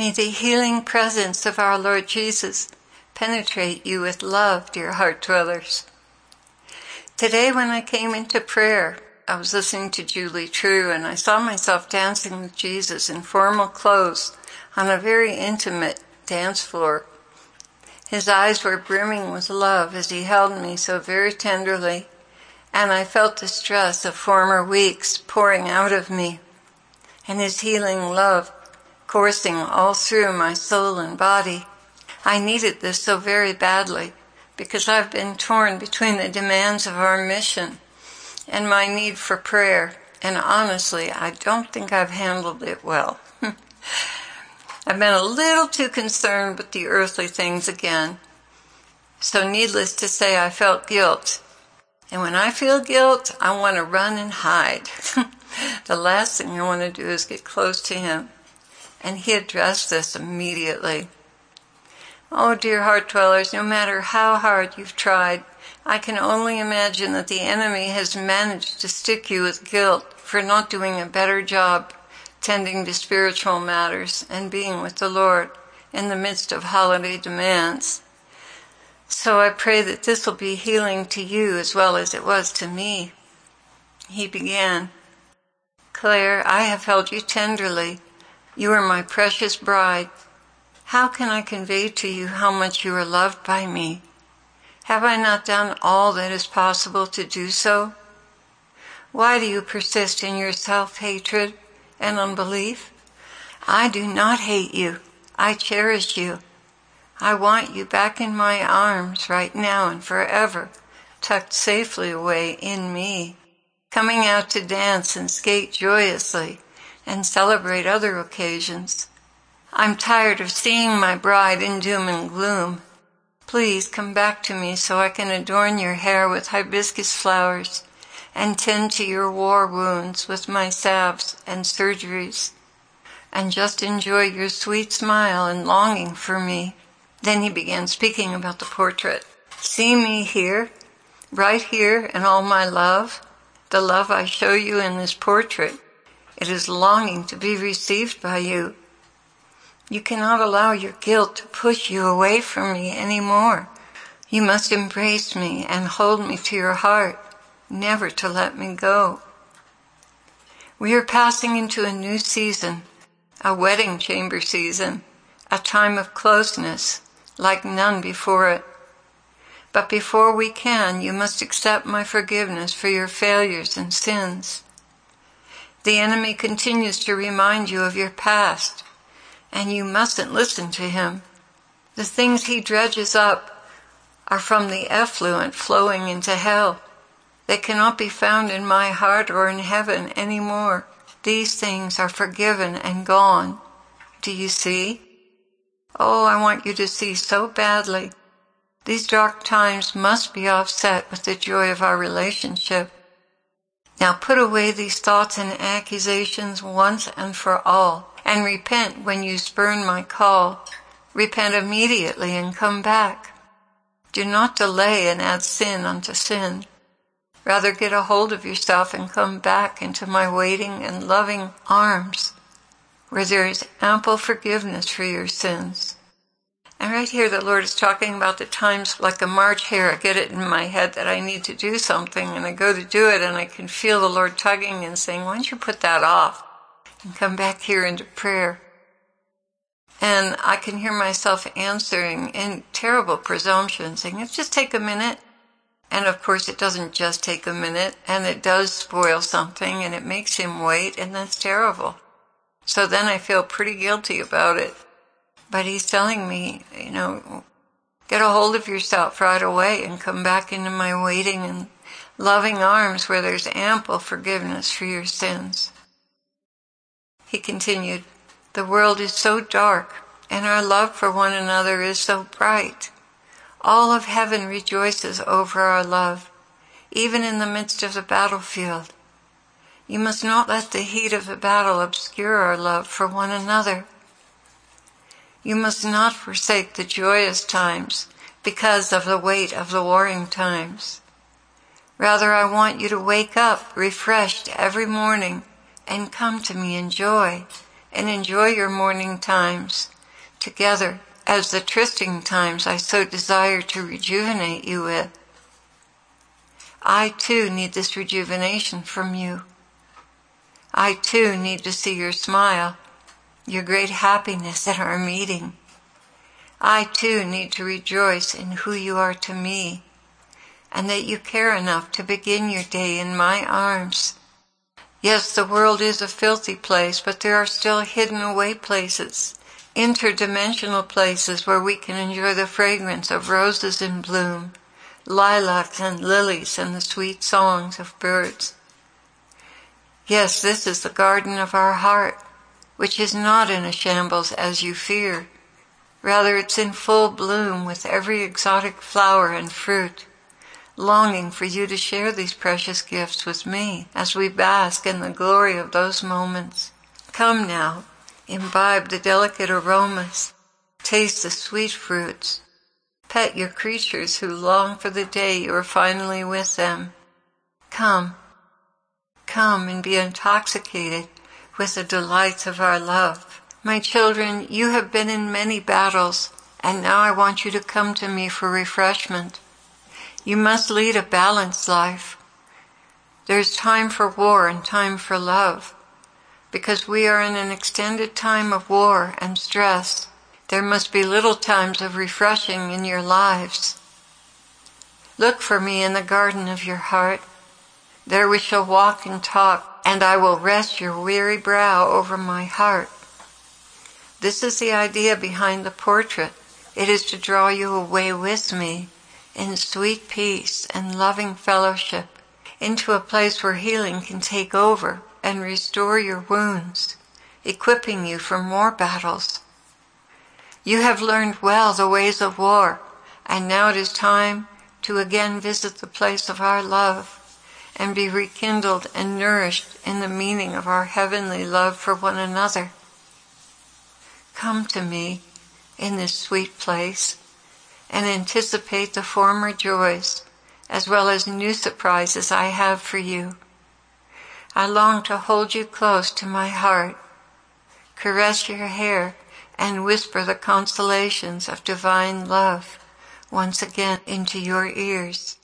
May the healing presence of our Lord Jesus penetrate you with love, dear heart dwellers. Today when I came into prayer, I was listening to Julie True and I saw myself dancing with Jesus in formal clothes on a very intimate dance floor. His eyes were brimming with love as he held me so very tenderly, and I felt the stress of former weeks pouring out of me, and his healing love coursing all through my soul and body. I needed this so very badly because I've been torn between the demands of our mission and my need for prayer, and honestly, I don't think I've handled it well. I've been a little too concerned with the earthly things again. So needless to say, I felt guilt. And when I feel guilt, I want to run and hide. The last thing I want to do is get close to him. And he addressed this immediately. Oh, dear heart dwellers, no matter how hard you've tried, I can only imagine that the enemy has managed to stick you with guilt for not doing a better job tending to spiritual matters and being with the Lord in the midst of holiday demands. So I pray that this will be healing to you as well as it was to me. He began, Claire, I have held you tenderly. You are my precious bride. How can I convey to you how much you are loved by me? Have I not done all that is possible to do so? Why do you persist in your self-hatred and unbelief? I do not hate you. I cherish you. I want you back in my arms right now and forever, tucked safely away in me, coming out to dance and skate joyously and celebrate other occasions. I'm tired of seeing my bride in doom and gloom. Please come back to me so I can adorn your hair with hibiscus flowers and tend to your war wounds with my salves and surgeries, and just enjoy your sweet smile and longing for me. Then he began speaking about the portrait. See me here, right here in all my love, the love I show you in this portrait. It is longing to be received by you. You cannot allow your guilt to push you away from me anymore. You must embrace me and hold me to your heart, never to let me go. We are passing into a new season, a wedding chamber season, a time of closeness like none before it. But before we can, you must accept my forgiveness for your failures and sins. The enemy continues to remind you of your past, and you mustn't listen to him. The things he dredges up are from the effluent flowing into hell. They cannot be found in my heart or in heaven anymore. These things are forgiven and gone. Do you see? Oh, I want you to see so badly. These dark times must be offset with the joy of our relationship. Now put away these thoughts and accusations once and for all, and repent when you spurn my call. Repent immediately and come back. Do not delay and add sin unto sin. Rather get a hold of yourself and come back into my waiting and loving arms, where there is ample forgiveness for your sins. And right here the Lord is talking about the times like a March hare. I get it in my head that I need to do something, and I go to do it, and I can feel the Lord tugging and saying, why don't you put that off and come back here into prayer? And I can hear myself answering in terrible presumption, saying, let's just take a minute. And of course it doesn't just take a minute, and it does spoil something, and it makes him wait, and that's terrible. So then I feel pretty guilty about it. But he's telling me, get a hold of yourself right away and come back into my waiting and loving arms where there's ample forgiveness for your sins. He continued, the world is so dark, and our love for one another is so bright. All of heaven rejoices over our love, even in the midst of the battlefield. You must not let the heat of the battle obscure our love for one another. You must not forsake the joyous times because of the weight of the warring times. Rather, I want you to wake up refreshed every morning and come to me in joy and enjoy your morning times together as the trysting times I so desire to rejuvenate you with. I too need this rejuvenation from you. I too need to see your smile, your great happiness at our meeting. I too need to rejoice in who you are to me, and that you care enough to begin your day in my arms. Yes, the world is a filthy place, but there are still hidden away places, interdimensional places where we can enjoy the fragrance of roses in bloom, lilacs and lilies, and the sweet songs of birds. Yes, this is the garden of our heart, which is not in a shambles as you fear. Rather, it's in full bloom with every exotic flower and fruit, longing for you to share these precious gifts with me as we bask in the glory of those moments. Come now, imbibe the delicate aromas, taste the sweet fruits, pet your creatures who long for the day you are finally with them. Come and be intoxicated with the delights of our love. My children, you have been in many battles, and now I want you to come to me for refreshment. You must lead a balanced life. There's time for war and time for love. Because we are in an extended time of war and stress, there must be little times of refreshing in your lives. Look for me in the garden of your heart. There we shall walk and talk, and I will rest your weary brow over my heart. This is the idea behind the portrait. It is to draw you away with me in sweet peace and loving fellowship into a place where healing can take over and restore your wounds, equipping you for more battles. You have learned well the ways of war, and now it is time to again visit the place of our love and be rekindled and nourished in the meaning of our heavenly love for one another. Come to me in this sweet place and anticipate the former joys as well as new surprises I have for you. I long to hold you close to my heart, caress your hair, and whisper the consolations of divine love once again into your ears.